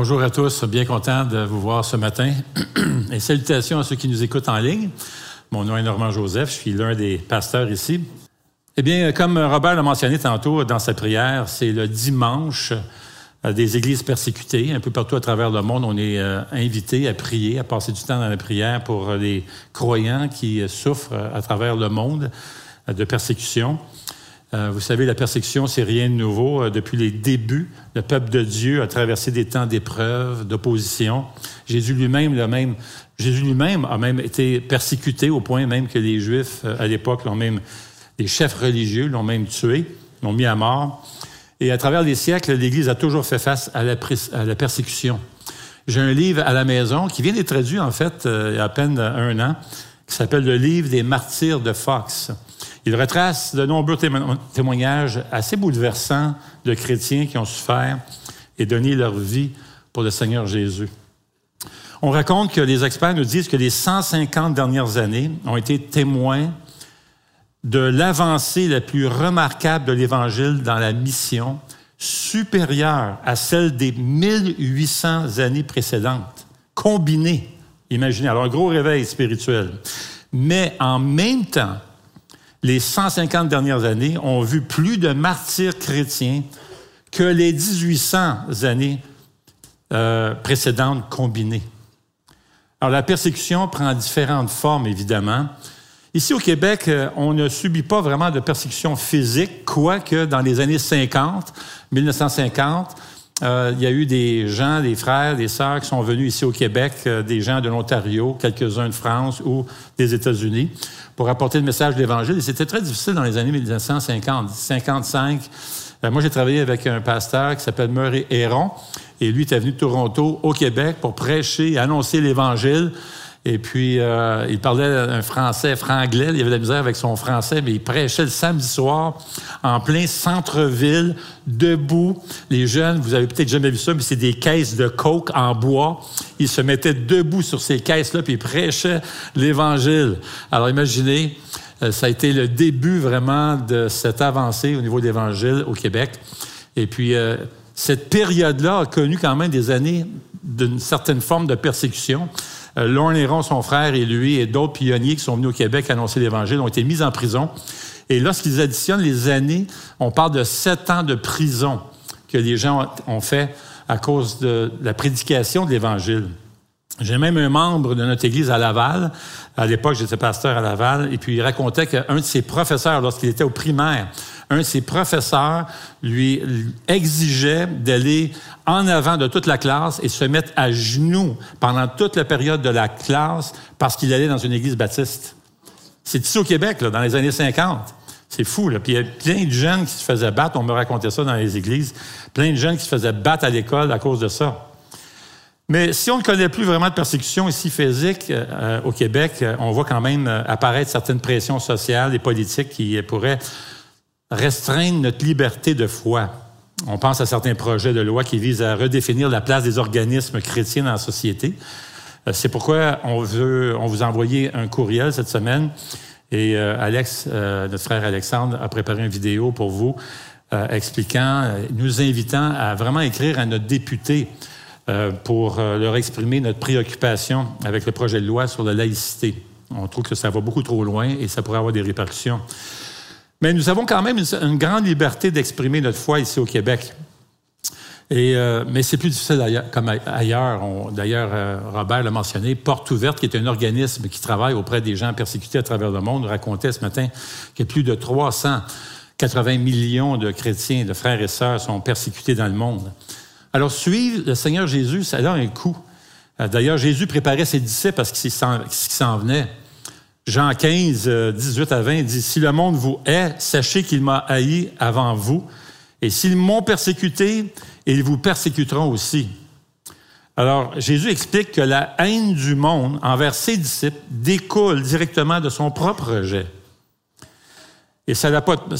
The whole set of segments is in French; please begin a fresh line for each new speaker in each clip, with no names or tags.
Bonjour à tous, bien content de vous voir ce matin. Et salutations à ceux qui nous écoutent en ligne. Mon nom est Normand Joseph, je suis l'un des pasteurs ici. Eh bien, comme Robert l'a mentionné tantôt dans sa prière, c'est le dimanche des églises persécutées. Un peu partout à travers le monde, on est invités à prier, à passer du temps dans la prière pour les croyants qui souffrent à travers le monde de persécution. Vous savez, la persécution, c'est rien de nouveau. Depuis les débuts, le peuple de Dieu a traversé des temps d'épreuves, d'opposition. Jésus lui-même a même été persécuté au point même que les Juifs, à l'époque, les chefs religieux l'ont même tué, l'ont mis à mort. Et à travers les siècles, l'Église a toujours fait face à la persécution. J'ai un livre à la maison qui vient d'être traduit, en fait, il y a à peine 1 an, qui s'appelle « Le livre des martyrs de Fox ». Il retrace de nombreux témoignages assez bouleversants de chrétiens qui ont souffert et donné leur vie pour le Seigneur Jésus. On raconte que les experts nous disent que les 150 dernières années ont été témoins de l'avancée la plus remarquable de l'Évangile dans la mission, supérieure à celle des 1800 années précédentes, combinées. Imaginez, alors un gros réveil spirituel. Mais en même temps, les 150 dernières années ont vu plus de martyrs chrétiens que les 1800 années précédentes combinées. Alors, la persécution prend différentes formes, évidemment. Ici, au Québec, on ne subit pas vraiment de persécution physique, quoique dans les années 1950, il y a eu des gens, des frères, des sœurs qui sont venus ici au Québec, des gens de l'Ontario, quelques-uns de France ou des États-Unis, pour apporter le message de l'Évangile. Et c'était très difficile dans les années 1950, 55. Moi, j'ai travaillé avec un pasteur qui s'appelle Murray Héron, et lui était venu de Toronto au Québec pour prêcher et annoncer l'Évangile. Et puis, il parlait un français franglais. Il avait de la misère avec son français, mais il prêchait le samedi soir en plein centre-ville, debout. Les jeunes, vous avez peut-être jamais vu ça, mais c'est des caisses de coke en bois. Ils se mettaient debout sur ces caisses-là, puis ils prêchaient l'Évangile. Alors, imaginez, ça a été le début vraiment de cette avancée au niveau de l'Évangile au Québec. Et puis, cette période-là a connu quand même des années d'une certaine forme de persécution. Lorne Héron, son frère, et lui, et d'autres pionniers qui sont venus au Québec annoncer l'Évangile ont été mis en prison. Et lorsqu'ils additionnent les années, on parle de 7 ans de prison que les gens ont fait à cause de la prédication de l'Évangile. J'ai même un membre de notre église à Laval. À l'époque, j'étais pasteur à Laval. Et puis, il racontait qu'un de ses professeurs, lorsqu'il était au primaire, un de ses professeurs lui exigeait d'aller en avant de toute la classe et se mettre à genoux pendant toute la période de la classe parce qu'il allait dans une église baptiste. C'est ici au Québec, là, dans les années 50. C'est fou, là. Puis il y a plein de jeunes qui se faisaient battre. On me racontait ça dans les églises. Plein de jeunes qui se faisaient battre à l'école à cause de ça. Mais si on ne connaît plus vraiment de persécution ici physique au Québec, on voit quand même apparaître certaines pressions sociales et politiques qui pourraient restreindre notre liberté de foi. On pense à certains projets de loi qui visent à redéfinir la place des organismes chrétiens dans la société. C'est pourquoi on vous a envoyé un courriel cette semaine et notre frère Alexandre a préparé une vidéo pour vous nous invitant à vraiment écrire à notre député pour leur exprimer notre préoccupation avec le projet de loi sur la laïcité. On trouve que ça va beaucoup trop loin et ça pourrait avoir des répercussions. Mais nous avons quand même une grande liberté d'exprimer notre foi ici au Québec. Mais c'est plus difficile comme ailleurs. D'ailleurs, Robert l'a mentionné, Porte ouverte, qui est un organisme qui travaille auprès des gens persécutés à travers le monde, racontait ce matin que plus de 380 millions de chrétiens, de frères et sœurs, sont persécutés dans le monde. Alors, suivre le Seigneur Jésus, ça a un coût. D'ailleurs, Jésus préparait ses disciples parce qu'il s'en venait. Jean 15, 18 à 20 dit « Si le monde vous hait, sachez qu'il m'a haï avant vous. Et s'ils m'ont persécuté, ils vous persécuteront aussi. » Alors, Jésus explique que la haine du monde envers ses disciples découle directement de son propre rejet. Et ça n'a pas pris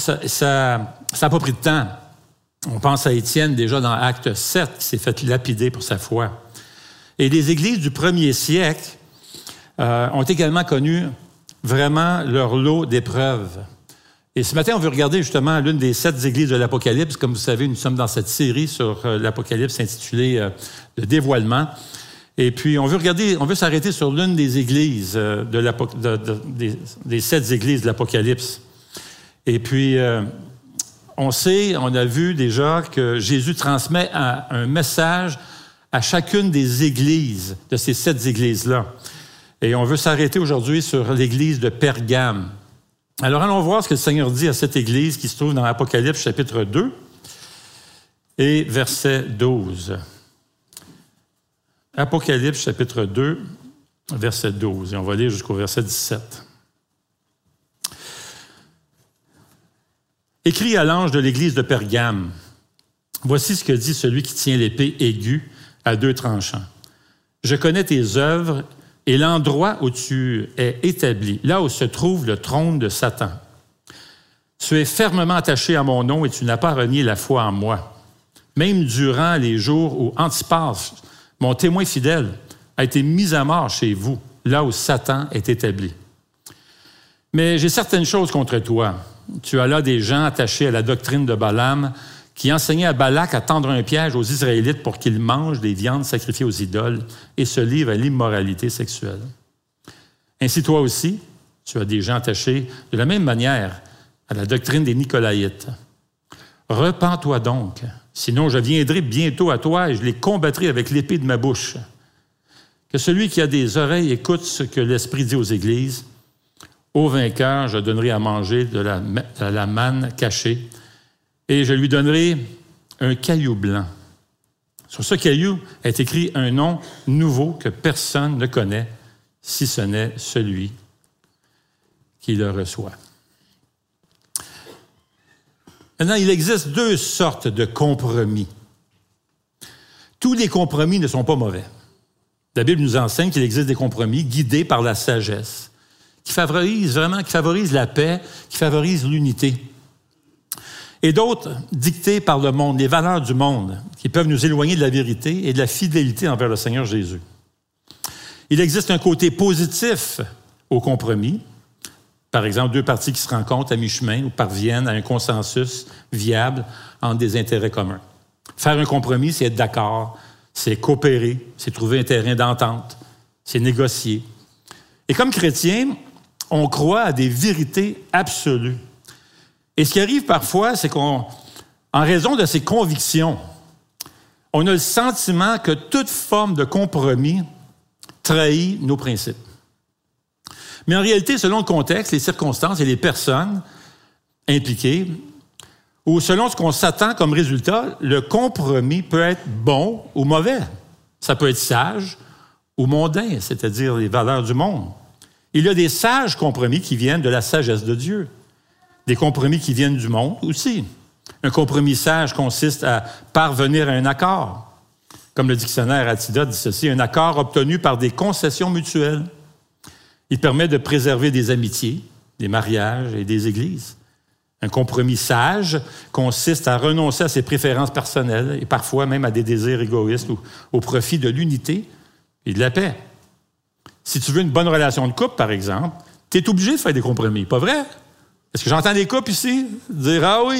de temps. On pense à Étienne, déjà dans Acte 7, qui s'est fait lapider pour sa foi. Et les églises du premier siècle ont également connu vraiment leur lot d'épreuves. Et ce matin, on veut regarder justement l'une des 7 églises de l'Apocalypse. Comme vous savez, nous sommes dans cette série sur l'Apocalypse intitulée « Le dévoilement ». Et puis, on veut s'arrêter sur l'une des églises, des 7 églises de l'Apocalypse. Et puis, on a vu déjà que Jésus transmet un message à chacune des églises, de ces 7 églises-là. Et on veut s'arrêter aujourd'hui sur l'église de Pergame. Alors, allons voir ce que le Seigneur dit à cette église qui se trouve dans Apocalypse chapitre 2 et verset 12. Apocalypse chapitre 2, verset 12. Et on va lire jusqu'au verset 17. Écrit à l'ange de l'église de Pergame, voici ce que dit celui qui tient l'épée aiguë à 2 tranchants. Je connais tes œuvres et l'endroit où tu es établi, là où se trouve le trône de Satan. Tu es fermement attaché à mon nom et tu n'as pas renié la foi en moi. Même durant les jours où Antipas, mon témoin fidèle, a été mis à mort chez vous, là où Satan est établi. Mais j'ai certaines choses contre toi. Tu as là des gens attachés à la doctrine de Balaam qui enseignait à Balak à tendre un piège aux Israélites pour qu'ils mangent des viandes sacrifiées aux idoles et se livrent à l'immoralité sexuelle. Ainsi, toi aussi, tu as des gens attachés de la même manière à la doctrine des Nicolaïtes. Repens-toi donc, sinon je viendrai bientôt à toi et je les combattrai avec l'épée de ma bouche. Que celui qui a des oreilles écoute ce que l'Esprit dit aux églises. Au vainqueur, je donnerai à manger de la manne cachée et je lui donnerai un caillou blanc. Sur ce caillou est écrit un nom nouveau que personne ne connaît, si ce n'est celui qui le reçoit. Maintenant, il existe 2 sortes de compromis. Tous les compromis ne sont pas mauvais. La Bible nous enseigne qu'il existe des compromis guidés par la sagesse, qui favorisent la paix, qui favorisent l'unité. Et d'autres dictés par le monde, les valeurs du monde, qui peuvent nous éloigner de la vérité et de la fidélité envers le Seigneur Jésus. Il existe un côté positif au compromis. Par exemple, 2 parties qui se rencontrent à mi-chemin ou parviennent à un consensus viable entre des intérêts communs. Faire un compromis, c'est être d'accord, c'est coopérer, c'est trouver un terrain d'entente, c'est négocier. Et comme chrétiens, on croit à des vérités absolues. Et ce qui arrive parfois, c'est qu'en raison de ces convictions, on a le sentiment que toute forme de compromis trahit nos principes. Mais en réalité, selon le contexte, les circonstances et les personnes impliquées, ou selon ce qu'on s'attend comme résultat, le compromis peut être bon ou mauvais. Ça peut être sage ou mondain, c'est-à-dire les valeurs du monde. Il y a des sages compromis qui viennent de la sagesse de Dieu. Des compromis qui viennent du monde aussi. Un compromis sage consiste à parvenir à un accord. Comme le dictionnaire Antidote dit ceci, un accord obtenu par des concessions mutuelles. Il permet de préserver des amitiés, des mariages et des églises. Un compromis sage consiste à renoncer à ses préférences personnelles et parfois même à des désirs égoïstes ou au profit de l'unité et de la paix. Si tu veux une bonne relation de couple, par exemple, tu es obligé de faire des compromis, pas vrai? Est-ce que j'entends des couples ici dire « Ah oui! »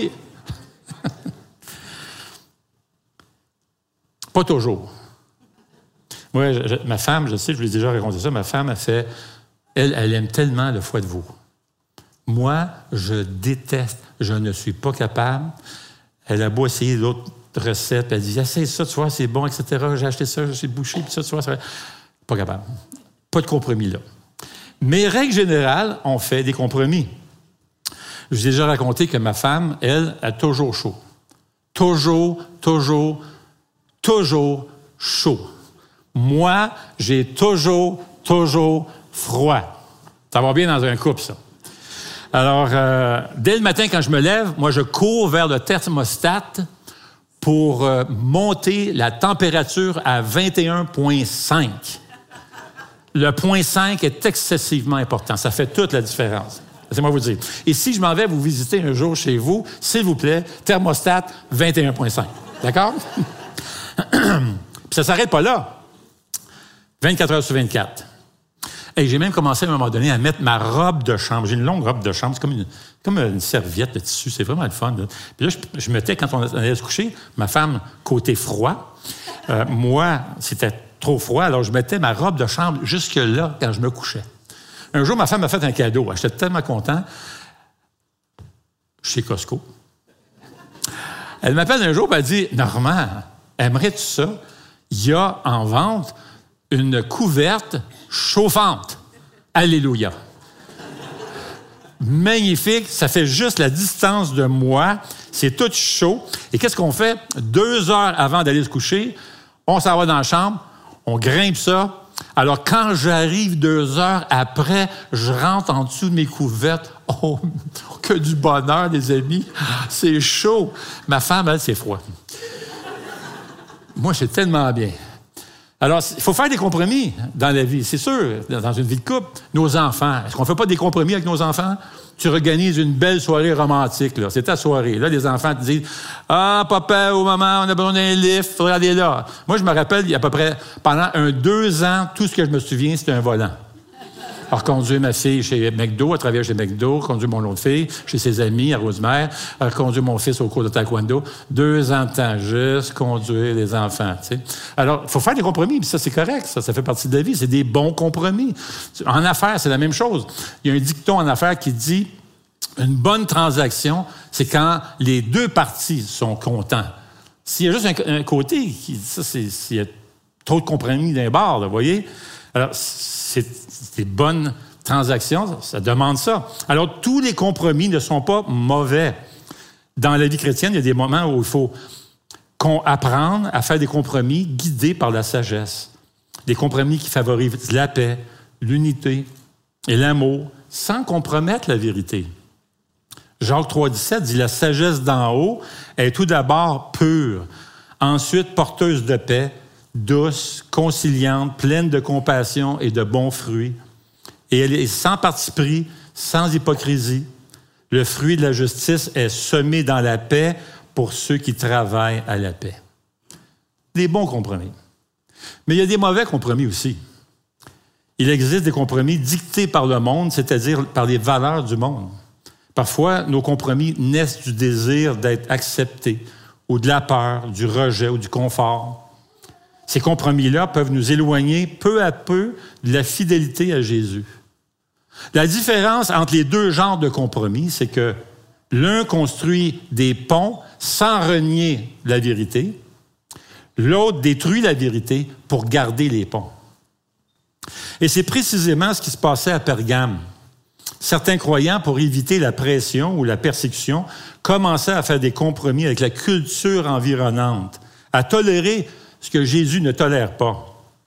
Pas toujours. Moi, ma femme, je sais, je vous l'ai déjà raconté ça, ma femme, elle aime tellement le foie de veau. Moi, je déteste, je ne suis pas capable. Elle a beau essayer d'autres recettes, puis elle dit « Essaye ça, tu vois, c'est bon, etc. J'ai acheté ça, j'ai bouché, puis ça, tu vois, ça va... » Pas capable. Pas de compromis là. Mais, règle générale, on fait des compromis. Je vous ai déjà raconté que ma femme, elle, a toujours chaud. Toujours chaud. Moi, j'ai toujours froid. Ça va bien dans un couple, ça. Alors, dès le matin, quand je me lève, moi, je cours vers le thermostat pour monter la température à 21,5. Le 0,5 est excessivement important. Ça fait toute la différence. Laissez-moi vous dire. Et si je m'en vais vous visiter un jour chez vous, s'il vous plaît, thermostat 21,5. D'accord? Puis ça ne s'arrête pas là. 24 heures sur 24. Et j'ai même commencé à un moment donné à mettre ma robe de chambre. J'ai une longue robe de chambre, c'est comme une serviette de tissu, c'est vraiment le fun. Là. Puis là, je mettais, quand on allait se coucher, ma femme, côté froid, moi, c'était trop froid, alors je mettais ma robe de chambre jusque-là quand je me couchais. Un jour, ma femme m'a fait un cadeau. J'étais tellement content. Chez Costco. Elle m'appelle un jour et elle dit « Normand, aimerais-tu ça? Il y a en vente une couverte chauffante. Alléluia. » Magnifique, ça fait juste la distance de moi. C'est tout chaud. Et qu'est-ce qu'on fait? 2 heures avant d'aller se coucher, on s'en va dans la chambre, on grimpe ça. Alors, quand j'arrive 2 heures après, je rentre en dessous de mes couvertes. Oh, que du bonheur, les amis. C'est chaud. Ma femme, elle, c'est froid. Moi, c'est tellement bien. Alors, il faut faire des compromis dans la vie, c'est sûr, dans une vie de couple. Nos enfants, est-ce qu'on ne fait pas des compromis avec nos enfants? Tu organises une belle soirée romantique, là. C'est ta soirée. Là, les enfants te disent « Ah, papa ou maman, on a besoin d'un lift, regardez là. » Moi, je me rappelle, il y a à peu près, pendant 2 ans, tout ce que je me souviens, c'était un volant. Alors, conduire ma fille chez McDo, à travers chez McDo, conduire mon autre fille chez ses amis à Rosemère, conduire mon fils au cours de taekwondo. 2 ans de temps, juste conduire les enfants, tu sais. Alors, il faut faire des compromis, puis ça, c'est correct, ça fait partie de la vie, c'est des bons compromis. En affaires, c'est la même chose. Il y a un dicton en affaires qui dit « Une bonne transaction, c'est quand les 2 parties sont contents. » S'il y a juste un côté, s'il y a trop de compromis d'un bord, vous voyez? Alors, c'est des bonnes transactions, ça demande ça. Alors, tous les compromis ne sont pas mauvais. Dans la vie chrétienne, il y a des moments où il faut apprendre à faire des compromis guidés par la sagesse. Des compromis qui favorisent la paix, l'unité et l'amour, sans compromettre la vérité. Jacques 3,17 dit « La sagesse d'en haut est tout d'abord pure, ensuite porteuse de paix, douce, conciliante, pleine de compassion et de bons fruits. Et elle est sans parti pris, sans hypocrisie. Le fruit de la justice est semé dans la paix pour ceux qui travaillent à la paix. » Des bons compromis. Mais il y a des mauvais compromis aussi. Il existe des compromis dictés par le monde, c'est-à-dire par les valeurs du monde. Parfois, nos compromis naissent du désir d'être acceptés ou de la peur, du rejet ou du confort. Ces compromis-là peuvent nous éloigner peu à peu de la fidélité à Jésus. La différence entre les 2 genres de compromis, c'est que l'un construit des ponts sans renier la vérité, l'autre détruit la vérité pour garder les ponts. Et c'est précisément ce qui se passait à Pergame. Certains croyants, pour éviter la pression ou la persécution, commençaient à faire des compromis avec la culture environnante, à tolérer ce que Jésus ne tolère pas.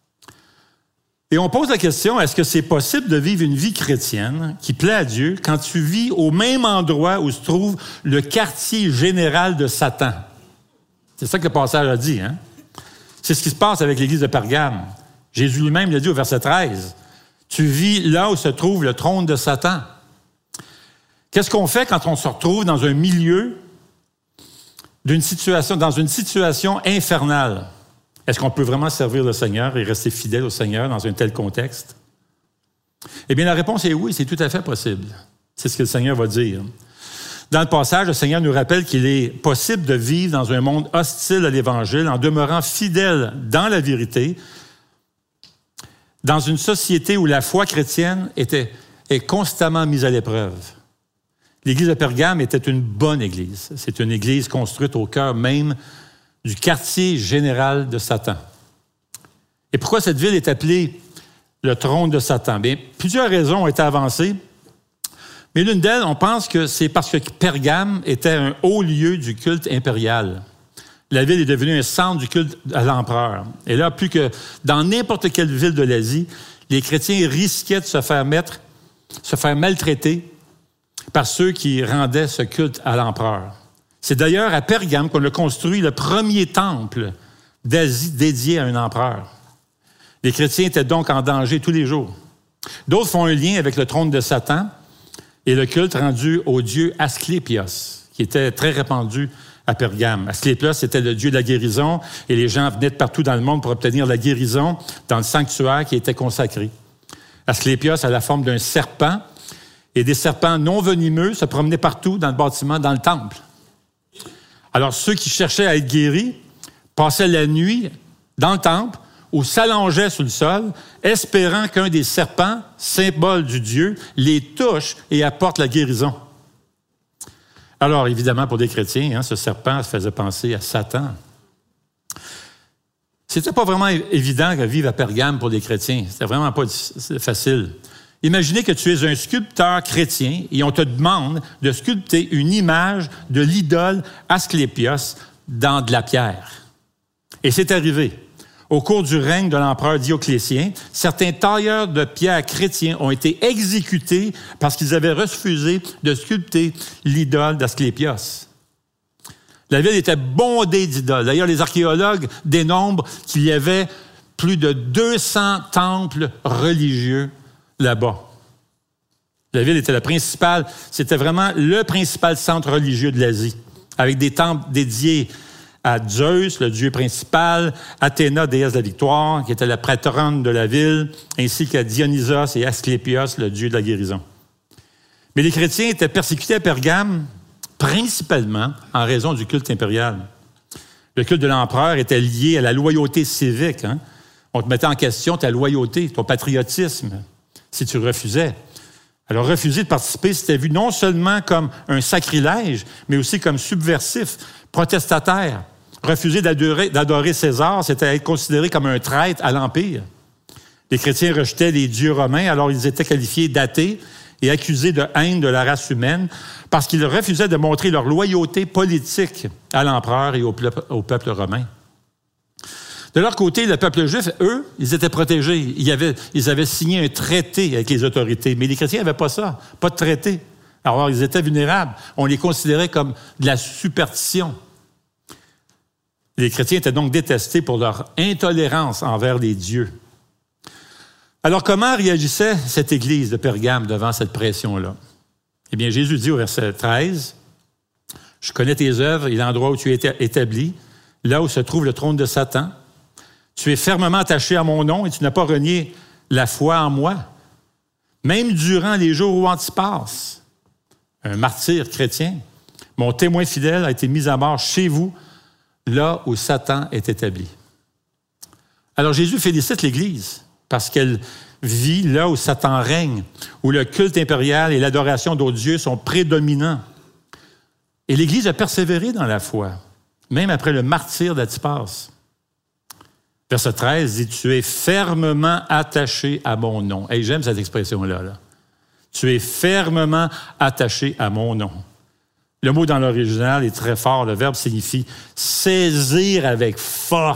Et on pose la question, est-ce que c'est possible de vivre une vie chrétienne qui plaît à Dieu quand tu vis au même endroit où se trouve le quartier général de Satan? C'est ça que le passage a dit, hein? C'est ce qui se passe avec l'Église de Pergame. Jésus lui-même l'a dit au verset 13. Tu vis là où se trouve le trône de Satan. Qu'est-ce qu'on fait quand on se retrouve dans un milieu dans une situation infernale? Est-ce qu'on peut vraiment servir le Seigneur et rester fidèle au Seigneur dans un tel contexte? Eh bien, la réponse est oui, c'est tout à fait possible. C'est ce que le Seigneur va dire. Dans le passage, le Seigneur nous rappelle qu'il est possible de vivre dans un monde hostile à l'Évangile en demeurant fidèle dans la vérité, dans une société où la foi chrétienne est constamment mise à l'épreuve. L'Église de Pergame était une bonne Église. C'est une Église construite au cœur même du quartier général de Satan. Et pourquoi cette ville est appelée le trône de Satan? Bien, plusieurs raisons ont été avancées, mais l'une d'elles, on pense que c'est parce que Pergame était un haut lieu du culte impérial. La ville est devenue un centre du culte à l'empereur. Et là, plus que dans n'importe quelle ville de l'Asie, les chrétiens risquaient de se faire maltraiter par ceux qui rendaient ce culte à l'empereur. C'est d'ailleurs à Pergame qu'on a construit le premier temple d'Asie dédié à un empereur. Les chrétiens étaient donc en danger tous les jours. D'autres font un lien avec le trône de Satan et le culte rendu au dieu Asclépios, qui était très répandu à Pergame. Asclépios était le dieu de la guérison et les gens venaient de partout dans le monde pour obtenir la guérison dans le sanctuaire qui était consacré. Asclépios a la forme d'un serpent, et des serpents non venimeux se promenaient partout dans le bâtiment, dans le temple. Alors, ceux qui cherchaient à être guéris passaient la nuit dans le temple ou s'allongeaient sur le sol, espérant qu'un des serpents, symbole du Dieu, les touche et apporte la guérison. Alors, évidemment, pour des chrétiens, ce serpent faisait penser à Satan. C'était pas vraiment évident de vivre à Pergame pour des chrétiens. C'était vraiment pas facile. Imaginez que tu es un sculpteur chrétien et on te demande de sculpter une image de l'idole Asclépios dans de la pierre. Et c'est arrivé. Au cours du règne de l'empereur Dioclétien, certains tailleurs de pierre chrétiens ont été exécutés parce qu'ils avaient refusé de sculpter l'idole d'Asclépios. La ville était bondée d'idoles. D'ailleurs, les archéologues dénombrent qu'il y avait plus de 200 temples religieux là-bas. La ville était la principale, c'était vraiment le principal centre religieux de l'Asie, avec des temples dédiés à Zeus, le dieu principal, Athéna, déesse de la victoire, qui était la patronne de la ville, ainsi qu'à Dionysos et Asclépios, le dieu de la guérison. Mais les chrétiens étaient persécutés à Pergame, principalement en raison du culte impérial. Le culte de l'empereur était lié à la loyauté civique. On te mettait en question ta loyauté, ton patriotisme, si tu refusais. Alors, refuser de participer, c'était vu non seulement comme un sacrilège, mais aussi comme subversif, protestataire. Refuser d'adorer César, c'était être considéré comme un traître à l'Empire. Les chrétiens rejetaient les dieux romains, alors ils étaient qualifiés d'athées et accusés de haine de la race humaine parce qu'ils refusaient de montrer leur loyauté politique à l'empereur et au peuple romain. De leur côté, le peuple juif, eux, ils étaient protégés. Ils avaient signé un traité avec les autorités, mais les chrétiens n'avaient pas ça, pas de traité. Alors, ils étaient vulnérables. On les considérait comme de la superstition. Les chrétiens étaient donc détestés pour leur intolérance envers les dieux. Alors, comment réagissait cette Église de Pergame devant cette pression-là? Eh bien, Jésus dit au verset 13, « Je connais tes œuvres et l'endroit où tu es établi, là où se trouve le trône de Satan. Tu es fermement attaché à mon nom et tu n'as pas renié la foi en moi. Même durant les jours où Antipas, un martyr chrétien, mon témoin fidèle a été mis à mort chez vous, là où Satan est établi. » Alors Jésus félicite l'Église parce qu'elle vit là où Satan règne, où le culte impérial et l'adoration d'autres dieux sont prédominants. Et l'Église a persévéré dans la foi, même après le martyre d'Antipas. Verset 13 dit « Tu es fermement attaché à mon nom. » Hey, j'aime cette expression-là. Là. Tu es fermement attaché à mon nom. Le mot dans l'original est très fort. Le verbe signifie « saisir avec force ».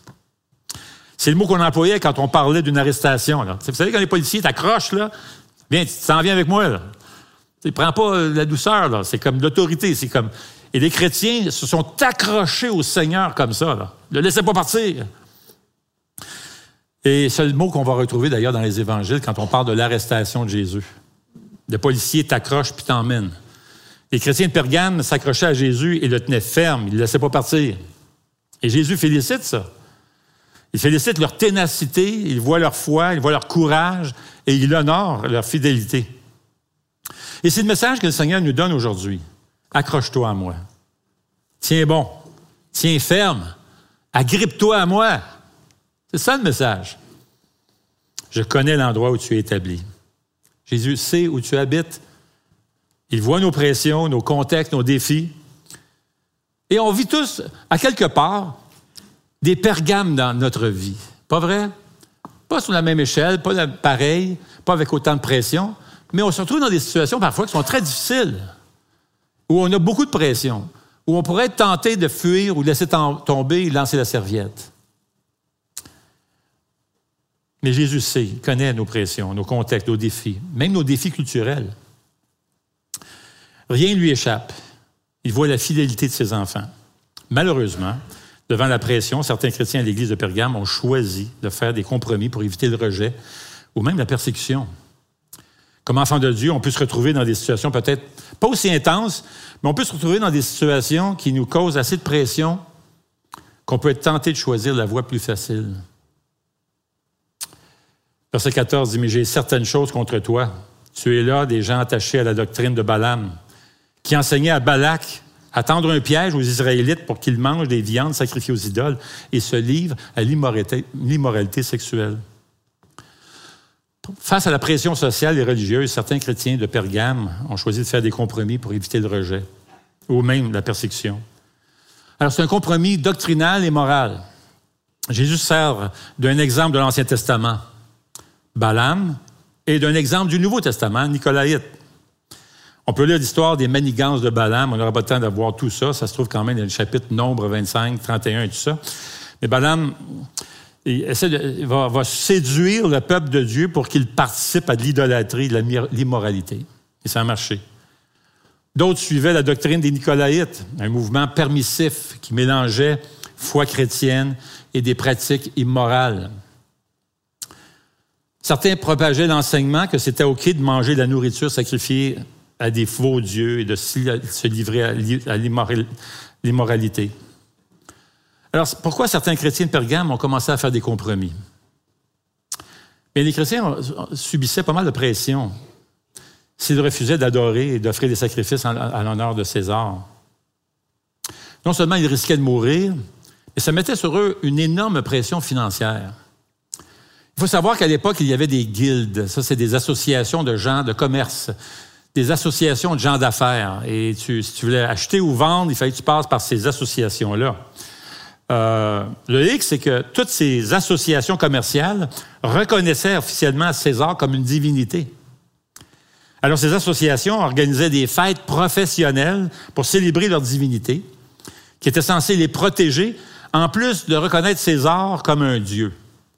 C'est le mot qu'on employait quand on parlait d'une arrestation. Là. Vous savez, quand les policiers t'accrochent, là, viens, tu t'en viens avec moi. Là. Tu ne prends pas la douceur. Là. C'est comme l'autorité. C'est comme... Et les chrétiens se sont accrochés au Seigneur comme ça. Là. Ne le laissez pas partir. Et c'est le mot qu'on va retrouver d'ailleurs dans les évangiles quand on parle de l'arrestation de Jésus. Le policier t'accroche puis t'emmène. Les chrétiens de Pergame s'accrochaient à Jésus et le tenaient ferme. Ils ne le laissaient pas partir. Et Jésus félicite ça. Il félicite leur ténacité, il voit leur foi, il voit leur courage et il honore leur fidélité. Et c'est le message que le Seigneur nous donne aujourd'hui. Accroche-toi à moi. Tiens bon. Tiens ferme. Agrippe-toi à moi. C'est ça le message. Je connais l'endroit où tu es établi. Jésus sait où tu habites. Il voit nos pressions, nos contextes, nos défis. Et on vit tous, à quelque part, des Pergames dans notre vie. Pas vrai? Pas sur la même échelle, pas pareil, pas avec autant de pression, mais on se retrouve dans des situations parfois qui sont très difficiles, où on a beaucoup de pression, où on pourrait être tenté de fuir ou de laisser tomber et lancer la serviette. Mais Jésus sait, il connaît nos pressions, nos contextes, nos défis, même nos défis culturels. Rien ne lui échappe. Il voit la fidélité de ses enfants. Malheureusement, devant la pression, certains chrétiens à l'Église de Pergame ont choisi de faire des compromis pour éviter le rejet ou même la persécution. Comme enfants de Dieu, on peut se retrouver dans des situations peut-être pas aussi intenses, mais on peut se retrouver dans des situations qui nous causent assez de pression qu'on peut être tenté de choisir la voie plus facile. Verset 14 dit, « Mais j'ai certaines choses contre toi. Tu es là des gens attachés à la doctrine de Balaam, qui enseignait à Balak à tendre un piège aux Israélites pour qu'ils mangent des viandes sacrifiées aux idoles et se livrent à l'immoralité sexuelle. » Face à la pression sociale et religieuse, certains chrétiens de Pergame ont choisi de faire des compromis pour éviter le rejet ou même la persécution. Alors, c'est un compromis doctrinal et moral. Jésus sert d'un exemple de l'Ancien Testament, Balaam, et d'un exemple du Nouveau Testament, Nicolaïte. On peut lire l'histoire des manigances de Balaam, on n'aura pas le temps d'avoir tout ça, ça se trouve quand même dans le chapitre Nombre 25, 31 et tout ça. Mais Balaam va séduire le peuple de Dieu pour qu'il participe à de l'idolâtrie, de l'immoralité. Et ça a marché. D'autres suivaient la doctrine des Nicolaïtes, un mouvement permissif qui mélangeait foi chrétienne et des pratiques immorales. Certains propageaient l'enseignement que c'était OK de manger de la nourriture sacrifiée à des faux dieux et de se livrer à l'immoralité. Alors, pourquoi certains chrétiens de Pergame ont commencé à faire des compromis? Bien, les chrétiens subissaient pas mal de pression s'ils refusaient d'adorer et d'offrir des sacrifices à l'honneur de César. Non seulement ils risquaient de mourir, mais ça mettait sur eux une énorme pression financière. Il faut savoir qu'à l'époque, il y avait des guildes. Ça, c'est des associations de gens de commerce, des associations de gens d'affaires. Et si tu voulais acheter ou vendre, il fallait que tu passes par ces associations-là. Le hic, c'est que toutes ces associations commerciales reconnaissaient officiellement César comme une divinité. Alors, ces associations organisaient des fêtes professionnelles pour célébrer leur divinité, qui était censée les protéger, en plus de reconnaître César comme un dieu.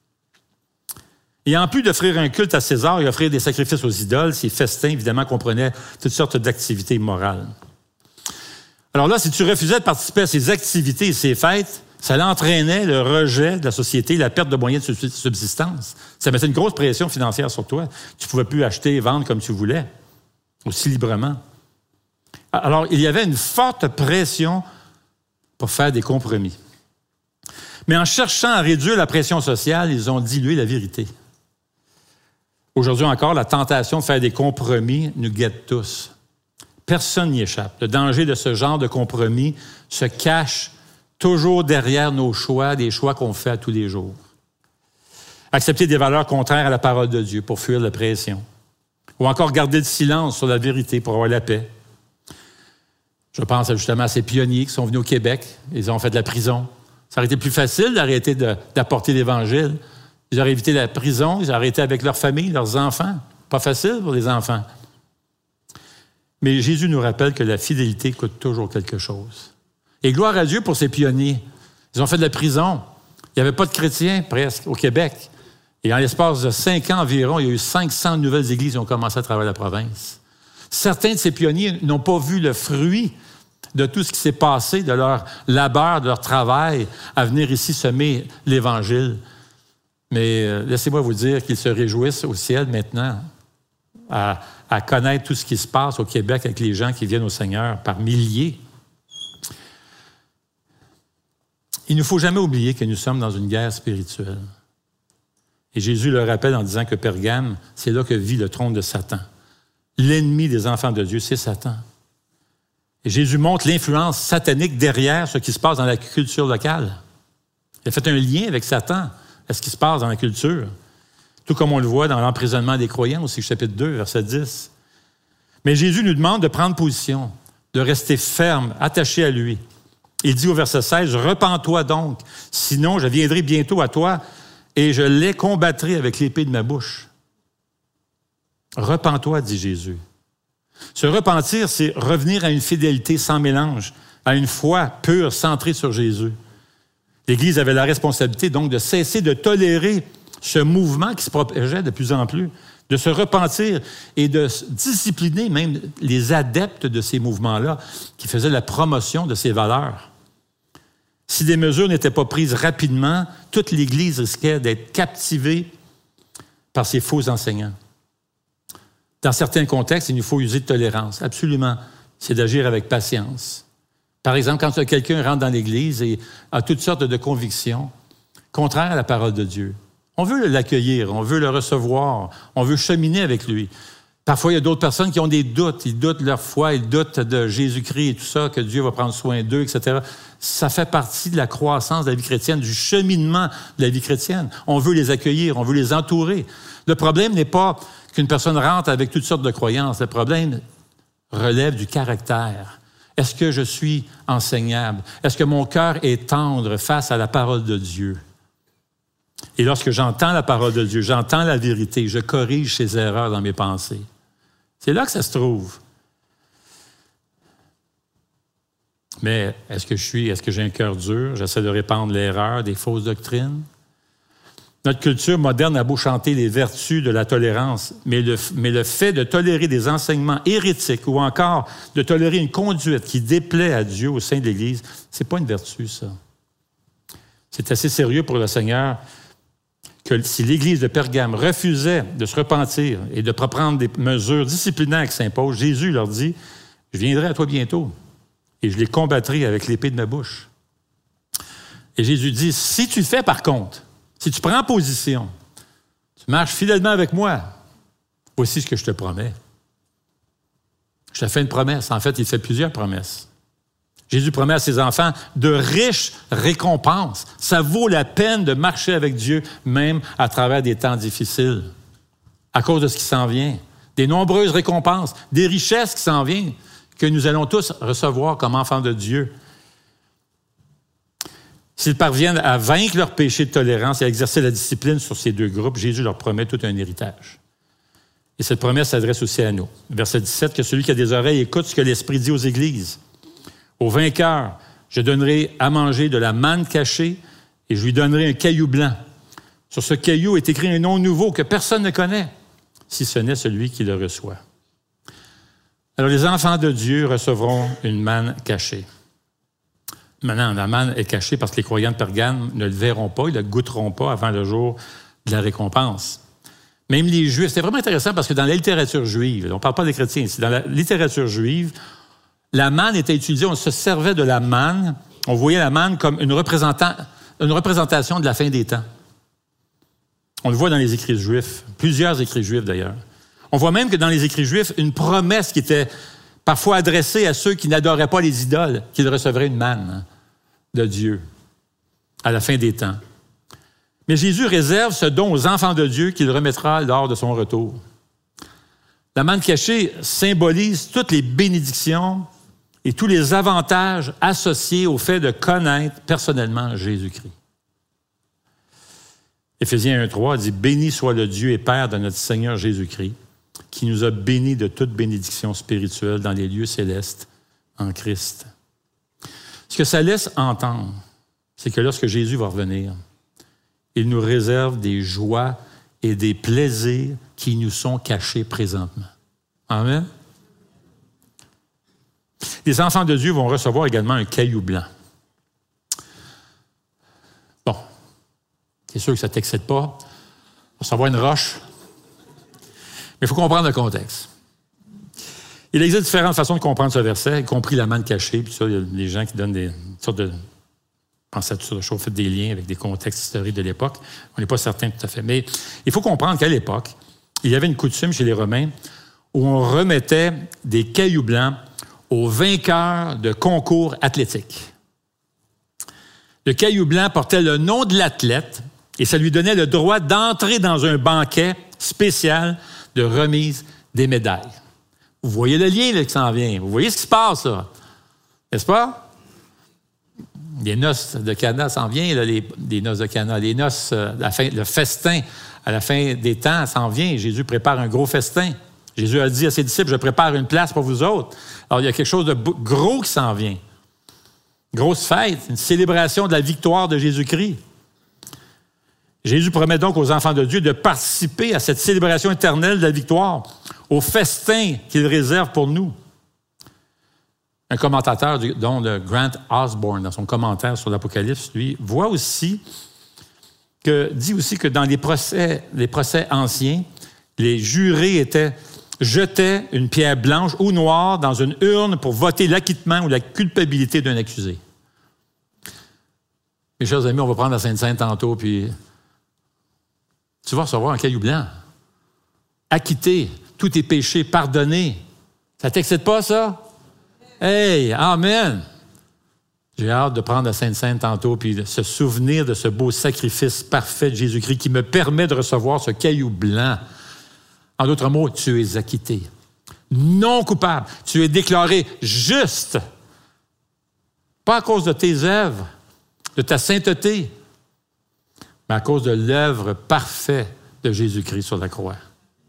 Et en plus d'offrir un culte à César et offrir des sacrifices aux idoles, ces festins, évidemment, comprenaient toutes sortes d'activités immorales. Alors là, si tu refusais de participer à ces activités et ces fêtes, ça entraînait le rejet de la société, la perte de moyens de subsistance. Ça mettait une grosse pression financière sur toi. Tu ne pouvais plus acheter et vendre comme tu voulais, aussi librement. Alors, il y avait une forte pression pour faire des compromis. Mais en cherchant à réduire la pression sociale, ils ont dilué la vérité. Aujourd'hui encore, la tentation de faire des compromis nous guette tous. Personne n'y échappe. Le danger de ce genre de compromis se cache toujours derrière nos choix, des choix qu'on fait à tous les jours. Accepter des valeurs contraires à la parole de Dieu pour fuir la pression. Ou encore garder le silence sur la vérité pour avoir la paix. Je pense justement à ces pionniers qui sont venus au Québec. Ils ont fait de la prison. Ça aurait été plus facile d'arrêter d'apporter l'Évangile. Ils auraient évité la prison, ils auraient été avec leur famille, leurs enfants. Pas facile pour les enfants. Mais Jésus nous rappelle que la fidélité coûte toujours quelque chose. Et gloire à Dieu pour ces pionniers. Ils ont fait de la prison. Il n'y avait pas de chrétiens, presque, au Québec. Et en l'espace de 5 ans environ, il y a eu 500 nouvelles églises qui ont commencé à travers la province. Certains de ces pionniers n'ont pas vu le fruit de tout ce qui s'est passé, de leur labeur, de leur travail, à venir ici semer l'Évangile. Mais laissez-moi vous dire qu'ils se réjouissent au ciel maintenant à connaître tout ce qui se passe au Québec avec les gens qui viennent au Seigneur par milliers. Il ne faut jamais oublier que nous sommes dans une guerre spirituelle. Et Jésus le rappelle en disant que Pergame, c'est là que vit le trône de Satan. L'ennemi des enfants de Dieu, c'est Satan. Et Jésus montre l'influence satanique derrière ce qui se passe dans la culture locale. Il a fait un lien avec Satan à ce qui se passe dans la culture. Tout comme on le voit dans l'emprisonnement des croyants, aussi chapitre 2, verset 10. Mais Jésus nous demande de prendre position, de rester ferme, attaché à lui. Il dit au verset 16, « Repens-toi donc, sinon je viendrai bientôt à toi et je les combattrai avec l'épée de ma bouche. » Repens-toi, dit Jésus. Se repentir, c'est revenir à une fidélité sans mélange, à une foi pure, centrée sur Jésus. L'Église avait la responsabilité donc de cesser de tolérer ce mouvement qui se propageait de plus en plus, de se repentir et de discipliner même les adeptes de ces mouvements-là qui faisaient la promotion de ces valeurs. Si des mesures n'étaient pas prises rapidement, toute l'Église risquait d'être captivée par ces faux enseignants. Dans certains contextes, il nous faut user de tolérance. Absolument. C'est d'agir avec patience. Par exemple, quand quelqu'un rentre dans l'Église et a toutes sortes de convictions contraires à la parole de Dieu, On veut l'accueillir, on veut le recevoir, on veut cheminer avec lui. Parfois, il y a d'autres personnes qui ont des doutes. Ils doutent de leur foi, ils doutent de Jésus-Christ et tout ça, que Dieu va prendre soin d'eux, etc. Ça fait partie de la croissance de la vie chrétienne, du cheminement de la vie chrétienne. On veut les accueillir, on veut les entourer. Le problème n'est pas qu'une personne rentre avec toutes sortes de croyances. Le problème relève du caractère. Est-ce que je suis enseignable? Est-ce que mon cœur est tendre face à la parole de Dieu? Et lorsque j'entends la parole de Dieu, j'entends la vérité, je corrige ces erreurs dans mes pensées. C'est là que ça se trouve. Mais est-ce que j'ai un cœur dur? J'essaie de répandre l'erreur, des fausses doctrines. Notre culture moderne a beau chanter les vertus de la tolérance, mais le fait de tolérer des enseignements hérétiques ou encore de tolérer une conduite qui déplaît à Dieu au sein de l'Église, c'est pas une vertu, ça. C'est assez sérieux pour le Seigneur que si l'Église de Pergame refusait de se repentir et de prendre des mesures disciplinaires qui s'imposent, Jésus leur dit « Je viendrai à toi bientôt et je les combattrai avec l'épée de ma bouche. » Et Jésus dit « Si tu fais par contre, si tu prends position, tu marches fidèlement avec moi, voici ce que je te promets. » Je te fais une promesse. En fait, il fait plusieurs promesses. Jésus promet à ses enfants de riches récompenses. Ça vaut la peine de marcher avec Dieu, même à travers des temps difficiles, à cause de ce qui s'en vient. Des nombreuses récompenses, des richesses qui s'en viennent, que nous allons tous recevoir comme enfants de Dieu. S'ils parviennent à vaincre leur péché de tolérance et à exercer la discipline sur ces deux groupes, Jésus leur promet tout un héritage. Et cette promesse s'adresse aussi à nous. Verset 17, que celui qui a des oreilles écoute ce que l'Esprit dit aux églises. Au vainqueur, je donnerai à manger de la manne cachée et je lui donnerai un caillou blanc. Sur ce caillou est écrit un nom nouveau que personne ne connaît, si ce n'est celui qui le reçoit. Alors, les enfants de Dieu recevront une manne cachée. Maintenant, la manne est cachée parce que les croyants de Pergame ne le verront pas, ils ne le goûteront pas avant le jour de la récompense. Même les Juifs, c'était vraiment intéressant parce que dans la littérature juive, on ne parle pas des chrétiens ici, dans la littérature juive, la manne était utilisée, on se servait de la manne, on voyait la manne comme une représentation de la fin des temps. On le voit dans les écrits juifs, plusieurs écrits juifs d'ailleurs. On voit même que dans les écrits juifs, une promesse qui était parfois adressée à ceux qui n'adoraient pas les idoles, qu'ils recevraient une manne de Dieu à la fin des temps. Mais Jésus réserve ce don aux enfants de Dieu qu'il remettra lors de son retour. La manne cachée symbolise toutes les bénédictions et tous les avantages associés au fait de connaître personnellement Jésus-Christ. Éphésiens 1,3 dit « Béni soit le Dieu et Père de notre Seigneur Jésus-Christ, qui nous a bénis de toute bénédiction spirituelle dans les lieux célestes en Christ. » Ce que ça laisse entendre, c'est que lorsque Jésus va revenir, il nous réserve des joies et des plaisirs qui nous sont cachés présentement. Amen. Les enfants de Dieu vont recevoir également un caillou blanc. Bon, c'est sûr que ça ne t'excite pas. On va recevoir une roche. Mais il faut comprendre le contexte. Il existe différentes façons de comprendre ce verset, y compris la manne cachée. Puis ça, il y a des gens qui donnent des sortes de... Pensez à toutes sortes de choses, faites des liens avec des contextes historiques de l'époque. On n'est pas certain tout à fait. Mais il faut comprendre qu'à l'époque, il y avait une coutume chez les Romains où on remettait des cailloux blancs aux vainqueurs de concours athlétiques. Le caillou blanc portait le nom de l'athlète et ça lui donnait le droit d'entrer dans un banquet spécial de remise des médailles. Vous voyez le lien là, qui s'en vient. Vous voyez ce qui se passe, là. N'est-ce pas? Les noces de Cana s'en viennent, là, les noces de Cana. Les noces, le festin à la fin des temps s'en vient. Jésus prépare un gros festin. Jésus a dit à ses disciples, je prépare une place pour vous autres. Alors, il y a quelque chose de gros qui s'en vient. Grosse fête, une célébration de la victoire de Jésus-Christ. Jésus promet donc aux enfants de Dieu de participer à cette célébration éternelle de la victoire, au festin qu'il réserve pour nous. Un commentateur, dont le Grant Osborne, dans son commentaire sur l'Apocalypse, lui, dit aussi que dans les procès anciens, les jurés jetaient une pierre blanche ou noire dans une urne pour voter l'acquittement ou la culpabilité d'un accusé. Mes chers amis, on va prendre la Sainte-Sainte tantôt, puis tu vas recevoir un caillou blanc. Acquitté, tous tes péchés pardonnés. Ça ne t'excite pas, ça? Hey, amen! J'ai hâte de prendre la Sainte Seine tantôt puis de se souvenir de ce beau sacrifice parfait de Jésus-Christ qui me permet de recevoir ce caillou blanc. En d'autres mots, tu es acquitté. Non coupable. Tu es déclaré juste. Pas à cause de tes œuvres, de ta sainteté, mais à cause de l'œuvre parfaite de Jésus-Christ sur la croix.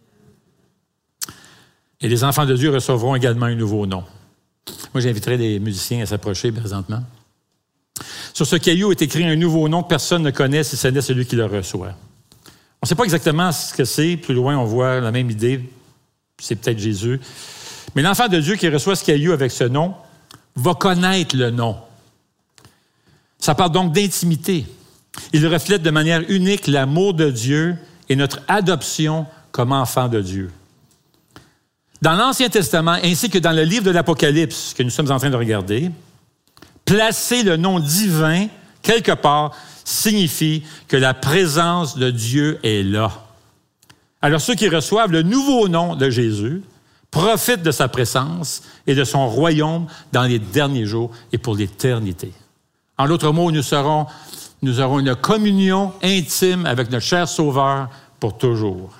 Et les enfants de Dieu recevront également un nouveau nom. Moi, j'inviterai les musiciens à s'approcher présentement. Sur ce caillou est écrit un nouveau nom que personne ne connaît si ce n'est celui qui le reçoit. On ne sait pas exactement ce que c'est. Plus loin, on voit la même idée. C'est peut-être Jésus. Mais l'enfant de Dieu qui reçoit ce caillou avec ce nom va connaître le nom. Ça parle donc d'intimité. Il reflète de manière unique l'amour de Dieu et notre adoption comme enfant de Dieu. Dans l'Ancien Testament, ainsi que dans le livre de l'Apocalypse que nous sommes en train de regarder, placer le nom divin quelque part signifie que la présence de Dieu est là. Alors ceux qui reçoivent le nouveau nom de Jésus profitent de sa présence et de son royaume dans les derniers jours et pour l'éternité. En d'autres mots, nous aurons une communion intime avec notre cher Sauveur pour toujours.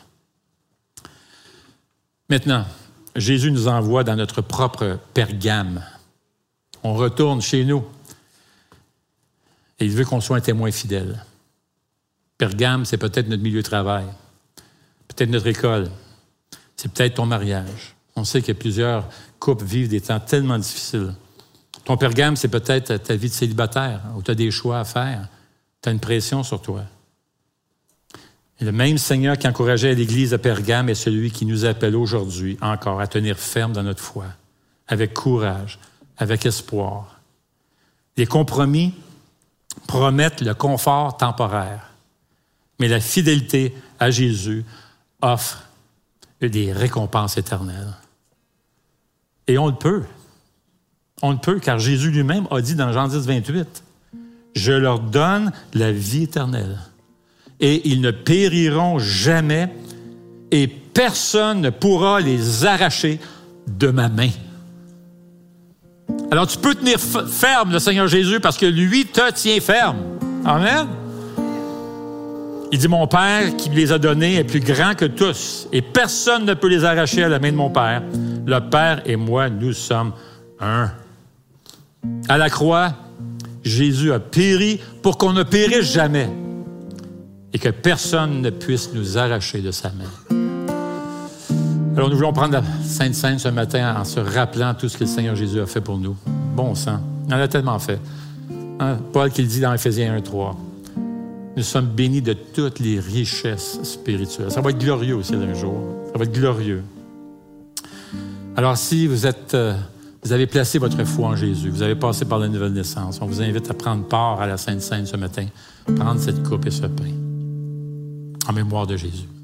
Maintenant, Jésus nous envoie dans notre propre Pergame. On retourne chez nous. Et il veut qu'on soit un témoin fidèle. Pergame, c'est peut-être notre milieu de travail, peut-être notre école, c'est peut-être ton mariage. On sait que plusieurs couples vivent des temps tellement difficiles. Ton Pergame, c'est peut-être ta vie de célibataire, où tu as des choix à faire. Tu as une pression sur toi. Et le même Seigneur qui encourageait l'Église de Pergame est celui qui nous appelle aujourd'hui encore à tenir ferme dans notre foi, avec courage, avec espoir. Les compromis promettent le confort temporaire, mais la fidélité à Jésus offre des récompenses éternelles. Et on le peut. On le peut, car Jésus lui-même a dit dans Jean 10, 28, « Je leur donne la vie éternelle, et ils ne périront jamais, et personne ne pourra les arracher de ma main. » Alors, tu peux tenir ferme le Seigneur Jésus parce que lui te tient ferme. Amen. Il dit, mon Père qui me les a donnés est plus grand que tous et personne ne peut les arracher à la main de mon Père. Le Père et moi, nous sommes un. À la croix, Jésus a péri pour qu'on ne périsse jamais et que personne ne puisse nous arracher de sa main. Alors, nous voulons prendre la Sainte Seine ce matin en se rappelant tout ce que le Seigneur Jésus a fait pour nous. Bon sang, il en a tellement fait. Hein? Paul qui le dit dans Éphésiens 1:3. Nous sommes bénis de toutes les richesses spirituelles. Ça va être glorieux aussi un jour. Ça va être glorieux. Alors, si vous avez placé votre foi en Jésus, vous avez passé par la nouvelle naissance, on vous invite à prendre part à la Sainte Seine ce matin, prendre cette coupe et ce pain en mémoire de Jésus.